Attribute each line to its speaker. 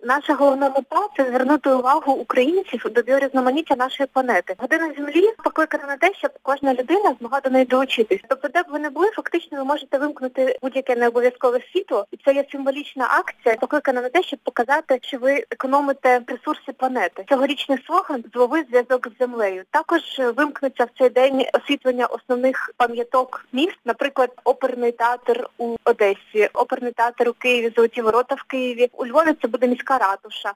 Speaker 1: Наша головна мета – це звернути увагу українців до біорізноманіття нашої планети. Година Землі покликана на те, щоб кожна людина змогла до неї долучитись. Тобто, де б ви не були, фактично ви можете вимкнути будь-яке необов'язкове світло, і це є символічна акція, покликана на те, щоб показати, що ви економите ресурси планети. Цьогорічний слоган «Злови зв'язок з землею». Також вимкнеться в цей день освітлення основних пам'яток міст, наприклад, оперний театр у Одесі, оперний театр у Києві, Золоті ворота в Києві. У Львові це буде міська ратуша.